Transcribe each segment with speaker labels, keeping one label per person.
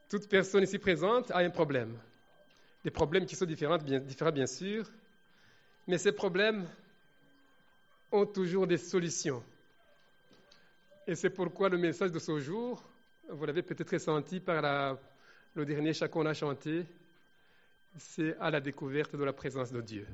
Speaker 1: Toute personne ici présente a un problème. Des problèmes qui sont différents bien sûr, mais ces problèmes ont toujours des solutions. Et c'est pourquoi le message de ce jour, vous l'avez peut-être senti par le dernier chant qu'on a chanté, c'est à la découverte de la présence de Dieu.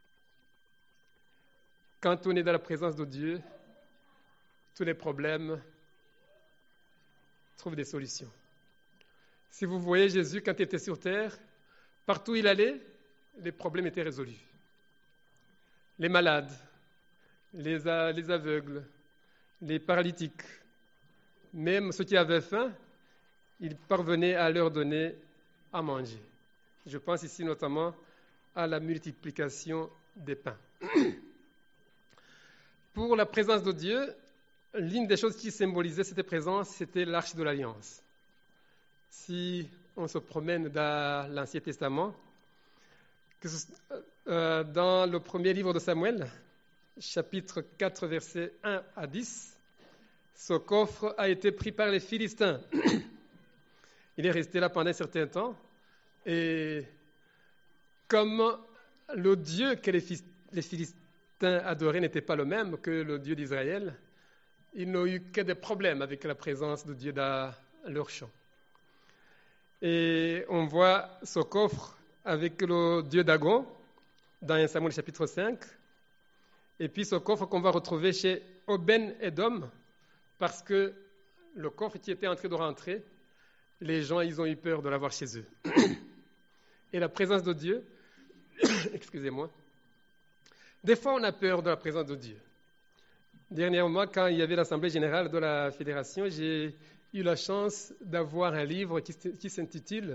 Speaker 1: Quand on est dans la présence de Dieu, tous les problèmes trouvent des solutions. Si vous voyez Jésus quand il était sur terre, partout où il allait, les problèmes étaient résolus. Les malades, les aveugles, les paralytiques, même ceux qui avaient faim, il parvenait à leur donner à manger. Je pense ici notamment à la multiplication des pains. Pour la présence de Dieu, l'une des choses qui symbolisait cette présence, c'était l'arche de l'Alliance. Si on se promène dans l'Ancien Testament, dans le premier livre de Samuel, chapitre 4, versets 1 à 10, ce coffre a été pris par les Philistins. Il est resté là pendant un certain temps, et comme le Dieu que les Philistins adoraient n'était pas le même que le Dieu d'Israël, ils n'ont eu que des problèmes avec la présence de Dieu dans leur champ. Et on voit ce coffre avec le Dieu Dagon dans 1 Samuel chapitre 5, et puis ce coffre qu'on va retrouver chez Obed-Edom, parce que le coffre qui était en train de rentrer, les gens ils ont eu peur de l'avoir chez eux. Et la présence de Dieu, excusez-moi, des fois on a peur de la présence de Dieu. Dernièrement, quand il y avait l'Assemblée générale de la Fédération, j'ai eu la chance d'avoir un livre qui s'intitule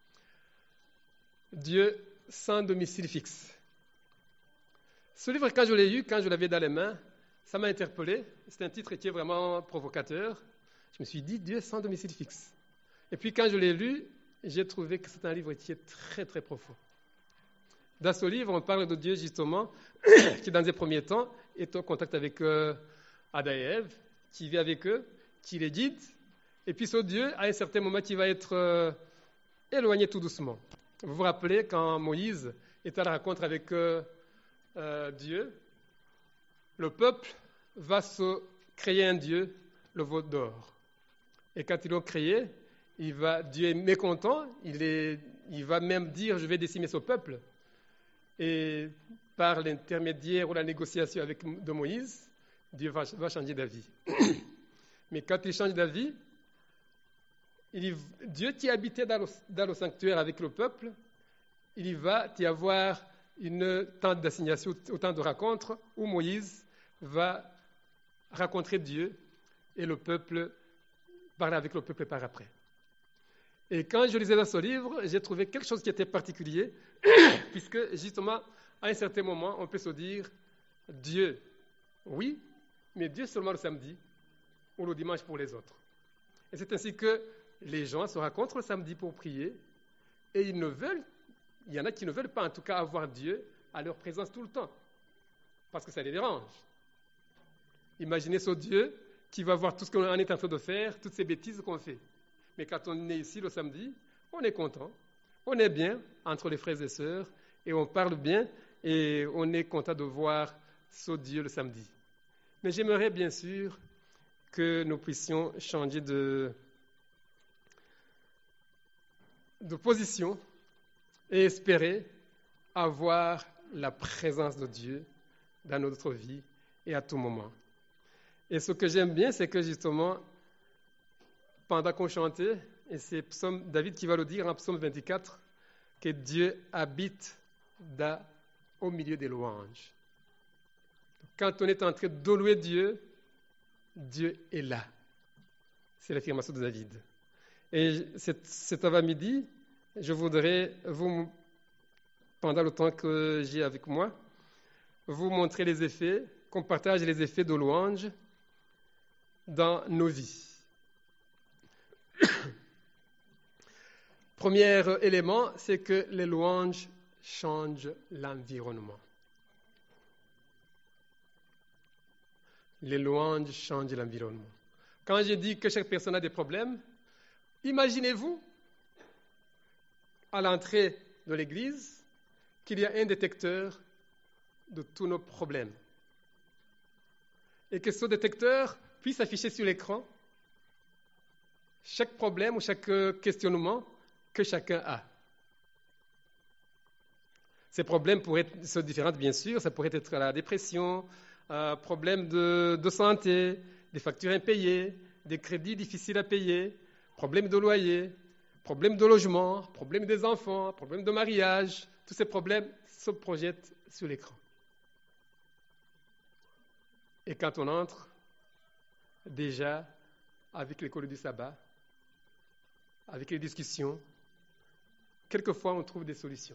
Speaker 1: « Dieu sans domicile fixe ». Ce livre, quand je l'ai lu, quand je l'avais dans les mains, ça m'a interpellé. C'est un titre qui est vraiment provocateur. Je me suis dit « Dieu sans domicile fixe ». Et puis quand je l'ai lu, j'ai trouvé que c'est un livre qui est très très profond. Dans ce livre, on parle de Dieu justement, qui dans les premiers temps est en contact avec Adam et Ève, qui vit avec eux, qui les guide, et puis ce Dieu, à un certain moment, qui va être éloigné tout doucement. Vous vous rappelez quand Moïse est à la rencontre avec Dieu, le peuple va se créer un Dieu, le veau d'or. Et quand ils l'ont créé, Dieu est mécontent, il va même dire « je vais décimer ce peuple ». Et par l'intermédiaire ou la négociation de Moïse, Dieu va changer d'avis. Mais quand il change d'avis, Dieu qui habitait dans le sanctuaire avec le peuple, il va y avoir une temps d'assignation, autant de rencontres où Moïse va rencontrer Dieu et le peuple parler avec le peuple par après. Et quand je lisais dans ce livre, j'ai trouvé quelque chose qui était particulier, puisque justement, à un certain moment, on peut se dire, Dieu, oui, mais Dieu seulement le samedi ou le dimanche pour les autres. Et c'est ainsi que les gens se rencontrent le samedi pour prier, et il y en a qui ne veulent pas en tout cas avoir Dieu à leur présence tout le temps, parce que ça les dérange. Imaginez ce Dieu qui va voir tout ce qu'on est en train de faire, toutes ces bêtises qu'on fait. Mais quand on est ici le samedi, on est content, on est bien entre les frères et sœurs, et on parle bien, et on est content de voir ce Dieu le samedi. Mais j'aimerais bien sûr que nous puissions changer de position et espérer avoir la présence de Dieu dans notre vie et à tout moment. Et ce que j'aime bien, c'est que justement, pendant qu'on chantait, et c'est David qui va le dire en psaume 24, que Dieu habite au milieu des louanges. Quand on est en train de louer Dieu, Dieu est là. C'est l'affirmation de David. Et cet avant-midi, je voudrais pendant le temps que j'ai avec moi, vous montrer les effets, qu'on partage les effets de louange dans nos vies. Premier élément, c'est que les louanges changent l'environnement. Les louanges changent l'environnement. Quand je dis que chaque personne a des problèmes, imaginez-vous à l'entrée de l'église qu'il y a un détecteur de tous nos problèmes. Et que ce détecteur puisse afficher sur l'écran chaque problème ou chaque questionnement que chacun a. Ces problèmes pourraient être différents, bien sûr. Ça pourrait être la dépression, problèmes de santé, des factures impayées, des crédits difficiles à payer, problèmes de loyer, problèmes de logement, problèmes des enfants, problèmes de mariage. Tous ces problèmes se projettent sur l'écran. Et quand on entre, déjà, avec l'école du sabbat, avec les discussions, quelquefois on trouve des solutions.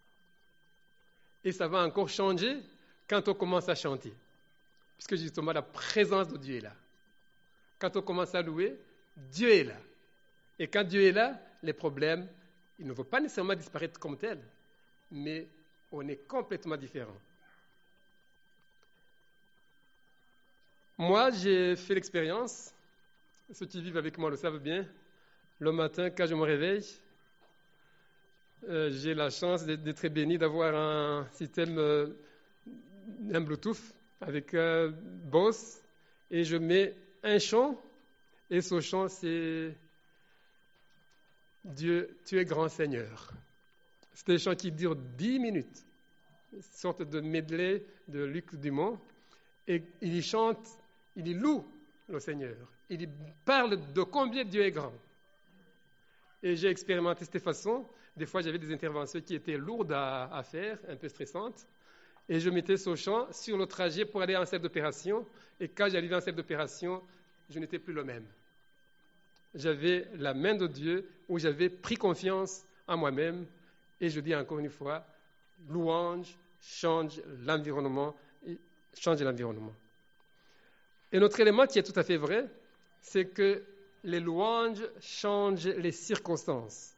Speaker 1: Et ça va encore changer quand on commence à chanter. Puisque justement, la présence de Dieu est là. Quand on commence à louer, Dieu est là. Et quand Dieu est là, les problèmes, ils ne vont pas nécessairement disparaître comme tels, mais on est complètement différent. Moi, j'ai fait l'expérience, ceux qui vivent avec moi le savent bien, le matin, quand je me réveille, j'ai la chance d'être béni d'avoir un système, un Bluetooth avec Bose, et je mets un chant, et ce chant, c'est Dieu, tu es grand Seigneur. C'est un chant qui dure 10 minutes, une sorte de medley de Luc Dumont, et il y chante, il y loue le Seigneur. Il y parle de combien Dieu est grand. Et j'ai expérimenté cette façon. Des fois, j'avais des interventions qui étaient lourdes à faire, un peu stressantes. Et je mettais ce chant sur le trajet pour aller en salle d'opération. Et quand j'arrivais en salle d'opération, je n'étais plus le même. J'avais la main de Dieu où j'avais pris confiance en moi-même. Et je dis encore une fois, louange change l'environnement. Et notre élément qui est tout à fait vrai, c'est que les louanges changent les circonstances.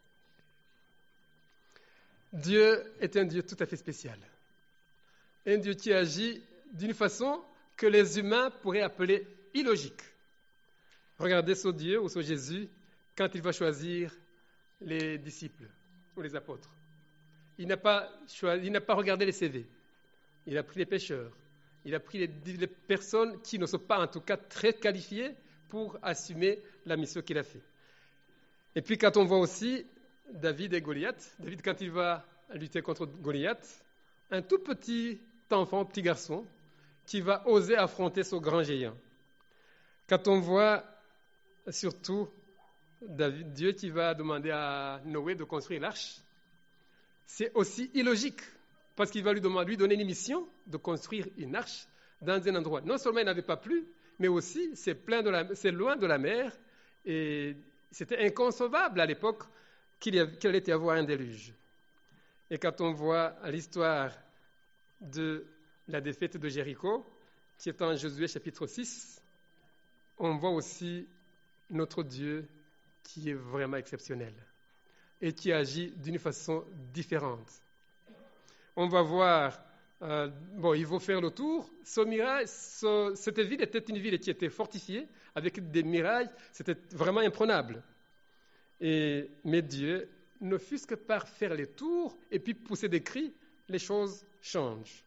Speaker 1: Dieu est un Dieu tout à fait spécial. Un Dieu qui agit d'une façon que les humains pourraient appeler illogique. Regardez ce Dieu ou ce Jésus quand il va choisir les disciples ou les apôtres. Il n'a pas regardé les CV. Il a pris les pécheurs. Il a pris les personnes qui ne sont pas en tout cas très qualifiées pour assumer la mission qu'il a faite. Et puis quand on voit aussi David et Goliath, David quand il va lutter contre Goliath, un tout petit enfant, petit garçon, qui va oser affronter ce grand géant. Quand on voit surtout Dieu qui va demander à Noé de construire l'arche, c'est aussi illogique, parce qu'il va lui donner une mission de construire une arche dans un endroit. Non seulement il n'avait pas plu, mais aussi c'est loin de la mer, et c'était inconcevable à l'époque qu'il allait y avoir un déluge. Et quand on voit l'histoire de la défaite de Jéricho, qui est en Josué chapitre 6, on voit aussi notre Dieu qui est vraiment exceptionnel et qui agit d'une façon différente. On va voir, il faut faire le tour. Cette ville était une ville qui était fortifiée avec des murailles, c'était vraiment imprenable. Mais Dieu, ne fût-ce que par faire les tours et puis pousser des cris, les choses changent.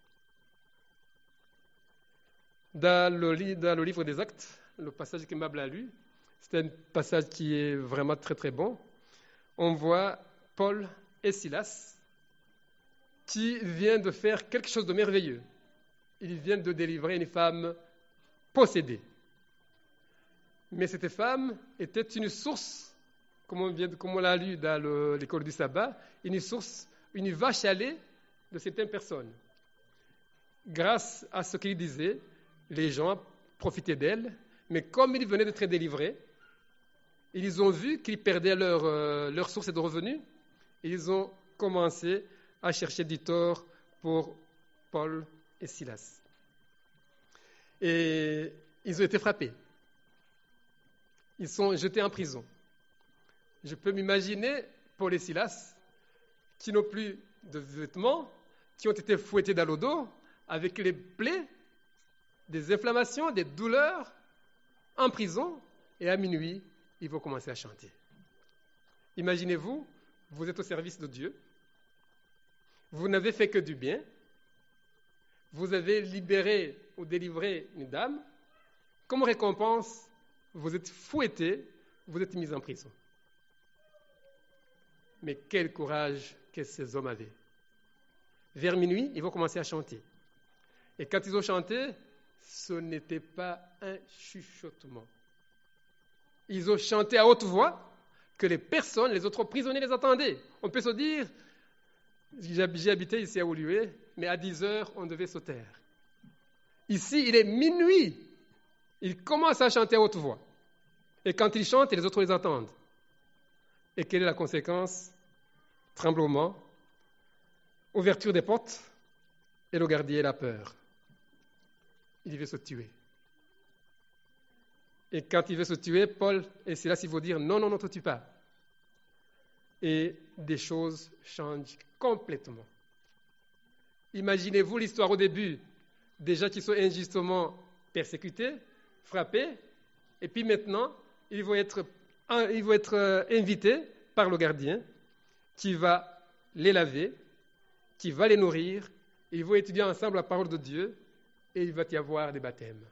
Speaker 1: Dans le livre des Actes, le passage que Mabel a lu, c'est un passage qui est vraiment très très bon. On voit Paul et Silas qui viennent de faire quelque chose de merveilleux. Ils viennent de délivrer une femme possédée. Mais cette femme était une source, comme on l'a lu dans l'école du sabbat, une source, une vache à lait de certaines personnes. Grâce à ce qu'il disait, les gens profitaient d'elle, mais comme ils venaient d'être délivrés, ils ont vu qu'ils perdaient leur source de revenus, et ils ont commencé à chercher du tort pour Paul et Silas. Et ils ont été frappés. Ils sont jetés en prison. Je peux m'imaginer Paul et Silas qui n'ont plus de vêtements, qui ont été fouettés dans le dos, avec les plaies, des inflammations, des douleurs, en prison, et à minuit, ils vont commencer à chanter. Imaginez-vous vous êtes au service de Dieu, vous n'avez fait que du bien, vous avez libéré ou délivré une dame, comme récompense, vous êtes fouetté, vous êtes mis en prison. Mais quel courage que ces hommes avaient. Vers minuit, ils vont commencer à chanter. Et quand ils ont chanté, ce n'était pas un chuchotement. Ils ont chanté à haute voix que les personnes, les autres prisonniers les attendaient. On peut se dire, j'ai habité ici à Woluwe, mais à 10 heures, on devait se taire. Ici, il est minuit. Ils commencent à chanter à haute voix. Et quand ils chantent, les autres les attendent. Et quelle est la conséquence? Tremblement, ouverture des portes, et le gardien a peur. Il veut se tuer. Et quand il veut se tuer, Paul et Silas, il faut dire non, ne te tue pas. Et des choses changent complètement. Imaginez-vous l'histoire au début, des gens qui sont injustement persécutés, frappés, et puis maintenant, ils vont être invités par le gardien qui va les laver, qui va les nourrir, ils vont étudier ensemble la parole de Dieu, et il va y avoir des baptêmes.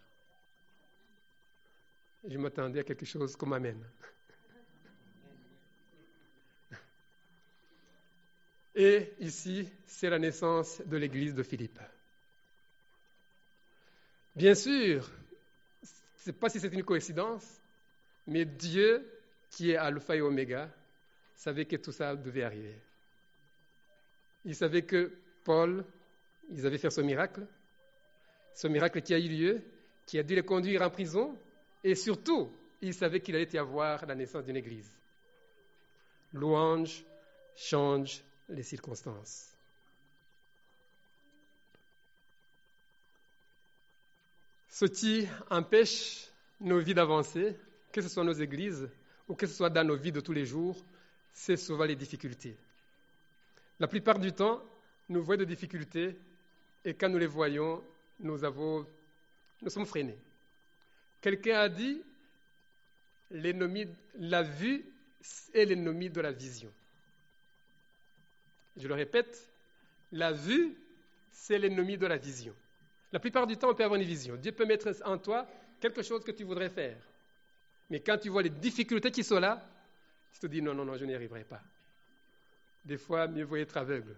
Speaker 1: Je m'attendais à quelque chose comme Amen. Et ici, c'est la naissance de l'église de Philippe. Bien sûr, je ne sais pas si c'est une coïncidence, mais Dieu, qui est Alpha et Oméga, savait que tout ça devait arriver. Il savait que Paul, ils avaient fait ce miracle qui a eu lieu, qui a dû les conduire en prison, et surtout, il savait qu'il allait y avoir la naissance d'une église. Louange change les circonstances. Ce qui empêche nos vies d'avancer, que ce soit nos églises ou que ce soit dans nos vies de tous les jours, c'est souvent les difficultés. La plupart du temps, nous voyons des difficultés et quand nous les voyons, nous sommes freinés. Quelqu'un a dit, la vue est l'ennemi de la vision. Je le répète, la vue, c'est l'ennemi de la vision. La plupart du temps, on peut avoir une vision. Dieu peut mettre en toi quelque chose que tu voudrais faire. Mais quand tu vois les difficultés qui sont là, tu te dis non, je n'y arriverai pas. Des fois, mieux vaut être aveugle.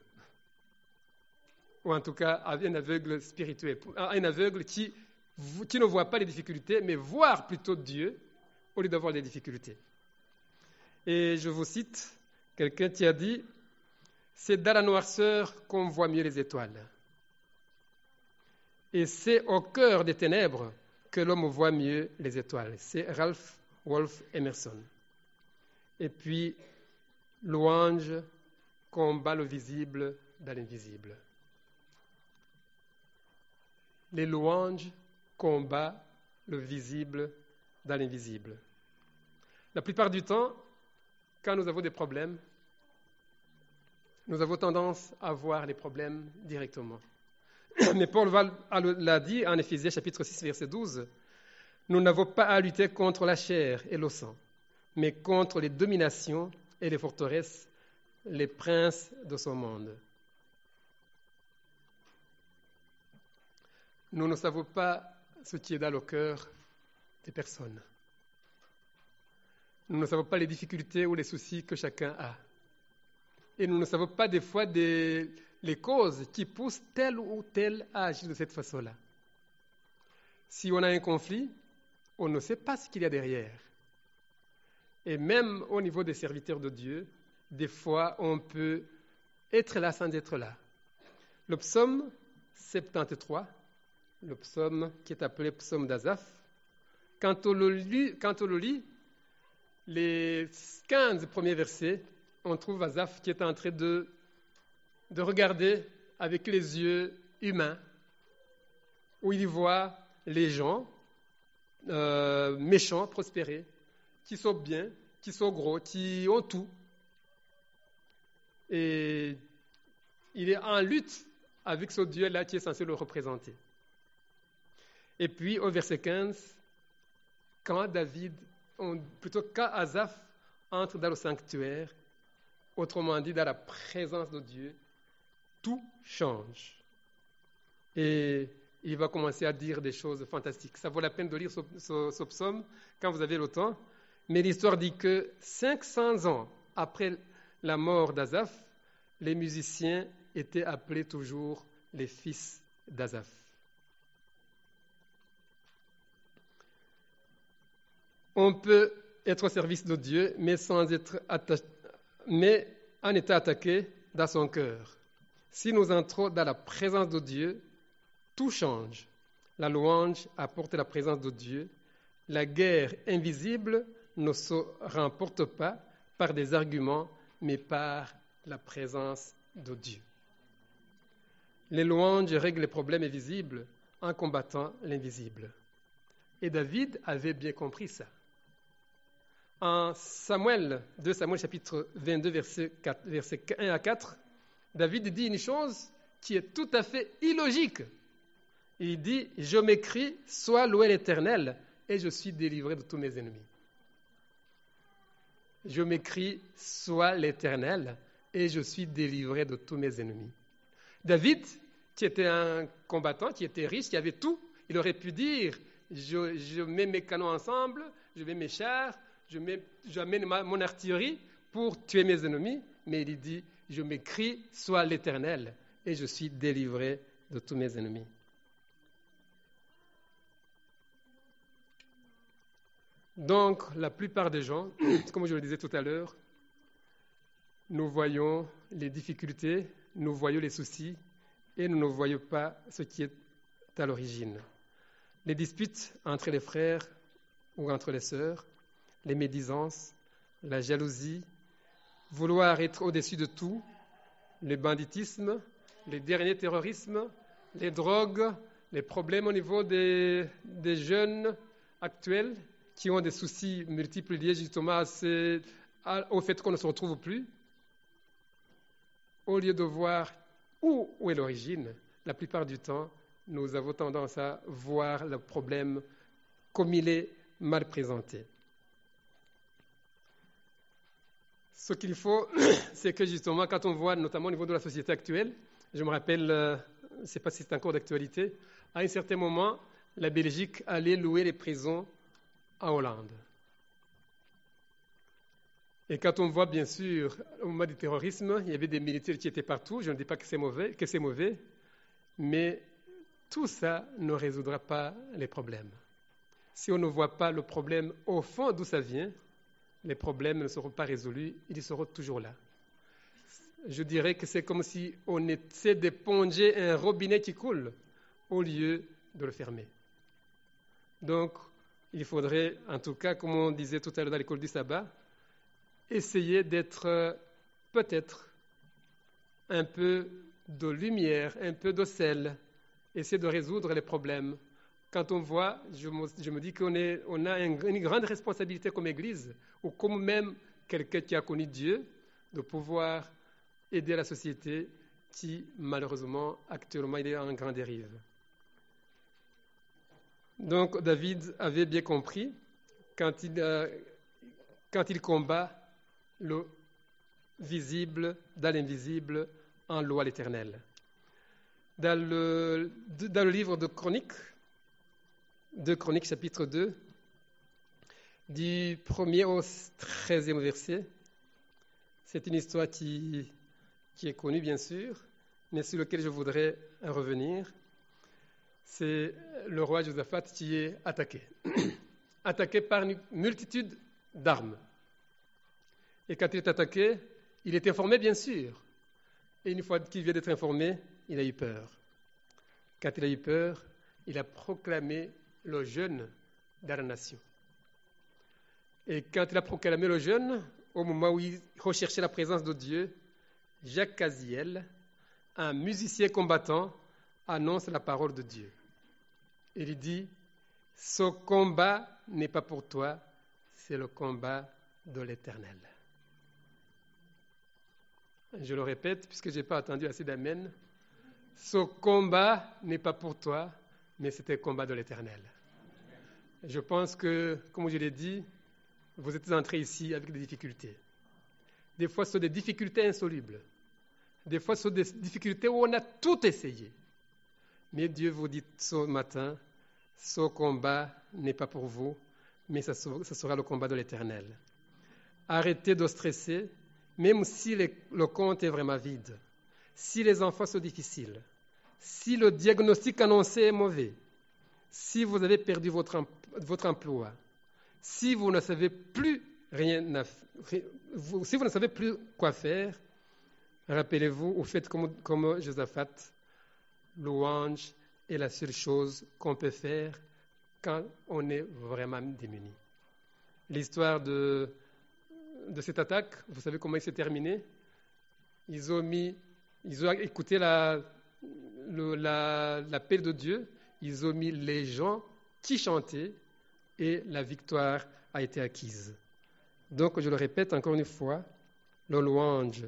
Speaker 1: Ou en tout cas, un aveugle spirituel. Un aveugle qui ne voit pas les difficultés, mais voir plutôt Dieu au lieu d'avoir des difficultés. Et je vous cite quelqu'un qui a dit « C'est dans la noirceur qu'on voit mieux les étoiles. Et c'est au cœur des ténèbres que l'homme voit mieux les étoiles. » C'est Ralph Waldo Emerson. Et puis, louange combat le visible dans l'invisible. Les louanges combattent le visible dans l'invisible. La plupart du temps, quand nous avons des problèmes, nous avons tendance à voir les problèmes directement. Mais Paul l'a dit en Éphésiens chapitre 6, verset 12, « Nous n'avons pas à lutter contre la chair et le sang, mais contre les dominations et les forteresses, les princes de ce monde. » Nous ne savons pas ce qui est dans le cœur des personnes. Nous ne savons pas les difficultés ou les soucis que chacun a. Et nous ne savons pas des fois les causes qui poussent tel ou tel à agir de cette façon-là. Si on a un conflit, on ne sait pas ce qu'il y a derrière. Et même au niveau des serviteurs de Dieu, des fois on peut être là sans être là. Le psaume 73, le psaume qui est appelé psaume d'Asaph, quand on le lit, les 15 premiers versets, on trouve Asaph qui est en train de regarder avec les yeux humains, où il voit les gens méchants prospérer, qui sont bien, qui sont gros, qui ont tout. Et il est en lutte avec ce Dieu-là qui est censé le représenter. Et puis au verset 15, quand Asaph entre dans le sanctuaire, Autrement dit, dans la présence de Dieu, tout change. Et il va commencer à dire des choses fantastiques. Ça vaut la peine de lire ce psaume quand vous avez le temps. Mais l'histoire dit que 500 ans après la mort d'Asaph, les musiciens étaient appelés toujours les fils d'Asaph. On peut être au service de Dieu, mais en étant attaqué dans son cœur. Si nous entrons dans la présence de Dieu, tout change. La louange apporte la présence de Dieu. La guerre invisible ne se remporte pas par des arguments, mais par la présence de Dieu. Les louanges règlent les problèmes invisibles en combattant l'invisible. Et David avait bien compris ça. En 2 Samuel chapitre 22, versets 1 à 4, David dit une chose qui est tout à fait illogique. Il dit « Je m'écris, sois loué l'Éternel, et je suis délivré de tous mes ennemis. » Je m'écris, sois l'Éternel, et je suis délivré de tous mes ennemis. David, qui était un combattant, qui était riche, qui avait tout, il aurait pu dire je mets mes canons ensemble, je mets mes chars, j'amène mon artillerie pour tuer mes ennemis, mais il dit je m'écris, sois l'Éternel, et je suis délivré de tous mes ennemis. Donc, la plupart des gens, comme je le disais tout à l'heure, nous voyons les difficultés, nous voyons les soucis, et nous ne voyons pas ce qui est à l'origine. Les disputes entre les frères ou entre les sœurs, les médisances, la jalousie, vouloir être au-dessus de tout, le banditisme, les derniers terrorismes, les drogues, les problèmes au niveau des jeunes actuels qui ont des soucis multiples liés justement au fait qu'on ne se retrouve plus. Au lieu de voir où est l'origine, la plupart du temps, nous avons tendance à voir le problème comme il est mal présenté. Ce qu'il faut, c'est que justement, quand on voit, notamment au niveau de la société actuelle, je me rappelle, je ne sais pas si c'est encore d'actualité, à un certain moment, la Belgique allait louer les prisons en Hollande. Et quand on voit, bien sûr, au moment du terrorisme, il y avait des militaires qui étaient partout. Je ne dis pas que c'est mauvais, mais tout ça ne résoudra pas les problèmes. Si on ne voit pas le problème au fond d'où ça vient, les problèmes ne seront pas résolus, ils seront toujours là. Je dirais que c'est comme si on essaie d'éponger un robinet qui coule au lieu de le fermer. Donc, il faudrait, en tout cas, comme on disait tout à l'heure dans l'école du sabbat, essayer d'être peut-être un peu de lumière, un peu de sel, essayer de résoudre les problèmes. Quand on voit, je me dis qu'on a une grande responsabilité comme Église, ou comme même quelqu'un qui a connu Dieu, de pouvoir aider la société qui, malheureusement, actuellement, il est en grande dérive. Donc, David avait bien compris, quand il combat le visible dans l'invisible en louant l'Éternel. Dans le livre de Chroniques, chapitre 2, du 1er au 13e verset, c'est une histoire qui est connue, bien sûr, mais sur laquelle je voudrais revenir. C'est le roi Josaphat qui est attaqué. Attaqué par une multitude d'armes. Et quand il est attaqué, il est informé, bien sûr. Et une fois qu'il vient d'être informé, il a eu peur. Quand il a eu peur, il a proclamé le jeûne dans la nation. Et quand il a proclamé le jeûne, au moment où il recherchait la présence de Dieu, Jacques Caziel, un musicien combattant, annonce la parole de Dieu. Il dit, ce combat n'est pas pour toi, c'est le combat de l'Éternel. Je le répète, puisque je n'ai pas attendu assez d'amen. Ce combat n'est pas pour toi, mais c'est un combat de l'Éternel. Je pense que, comme je l'ai dit, vous êtes entrés ici avec des difficultés. Des fois, ce sont des difficultés insolubles. Des fois, ce sont des difficultés où on a tout essayé. Mais Dieu vous dit ce matin, ce combat n'est pas pour vous, mais ça sera le combat de l'Éternel. Arrêtez de stresser, même si le compte est vraiment vide, si les enfants sont difficiles, si le diagnostic annoncé est mauvais, si vous avez perdu votre emploi, si vous ne savez plus si vous ne savez plus quoi faire, rappelez-vous ou faites comme Josaphat, louange est la seule chose qu'on peut faire quand on est vraiment démuni. L'histoire de cette attaque, vous savez comment il s'est terminé? Ils ont écouté l'appel de Dieu, ils ont mis les gens qui chantaient et la victoire a été acquise. Donc, je le répète encore une fois, le louange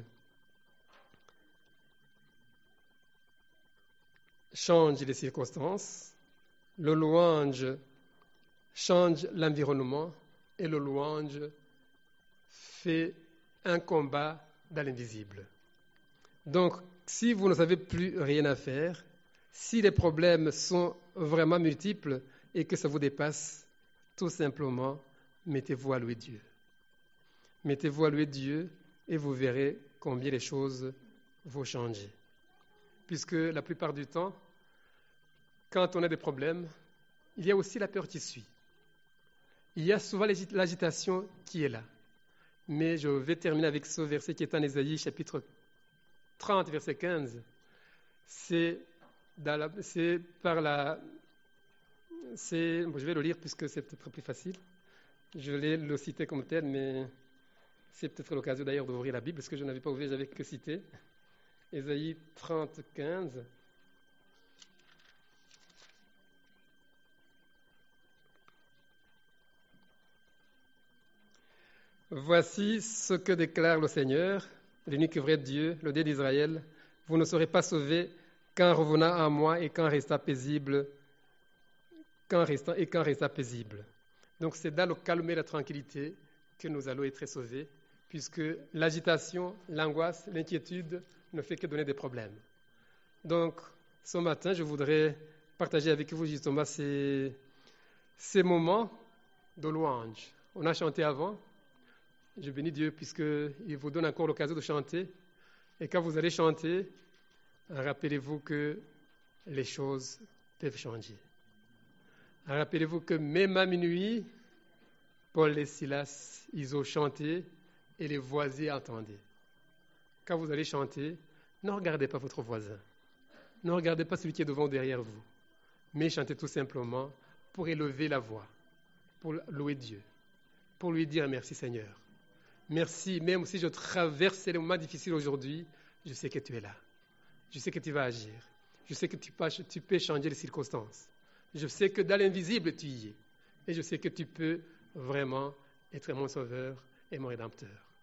Speaker 1: change les circonstances, le louange change l'environnement et le louange fait un combat dans l'invisible. Donc, si vous ne savez plus rien à faire, si les problèmes sont vraiment multiples et que ça vous dépasse, tout simplement, mettez-vous à louer Dieu. Mettez-vous à louer Dieu et vous verrez combien les choses vont changer. Puisque la plupart du temps, quand on a des problèmes, il y a aussi la peur qui suit. Il y a souvent l'agitation qui est là. Mais je vais terminer avec ce verset qui est en Ésaïe, chapitre 30, verset 15. Je vais le lire puisque c'est peut-être plus facile. Je vais le citer comme tel, mais c'est peut-être l'occasion d'ailleurs d'ouvrir la Bible, parce que je n'avais pas ouvert, j'avais que cité. Ésaïe 30, 15. Voici ce que déclare le Seigneur, l'unique vrai Dieu, le Dieu d'Israël. Vous ne serez pas sauvés qu'en revenant à moi et qu'en restant paisible. Donc c'est dans le calme et la tranquillité que nous allons être sauvés, puisque l'agitation, l'angoisse, l'inquiétude ne fait que donner des problèmes. Donc ce matin, je voudrais partager avec vous justement ces moments de louange. On a chanté avant. Je bénis Dieu puisqu'il vous donne encore l'occasion de chanter. Et quand vous allez chanter, rappelez-vous que les choses peuvent changer. Rappelez-vous que même à minuit, Paul et Silas, ils ont chanté et les voisins entendaient. Quand vous allez chanter, ne regardez pas votre voisin. Ne regardez pas celui qui est devant ou derrière vous. Mais chantez tout simplement pour élever la voix, pour louer Dieu, pour lui dire merci Seigneur. Merci, même si je traverse les moments difficiles aujourd'hui, je sais que tu es là. Je sais que tu vas agir. Je sais que tu peux changer les circonstances. Je sais que dans l'invisible, tu y es. Et je sais que tu peux vraiment être mon sauveur et mon rédempteur.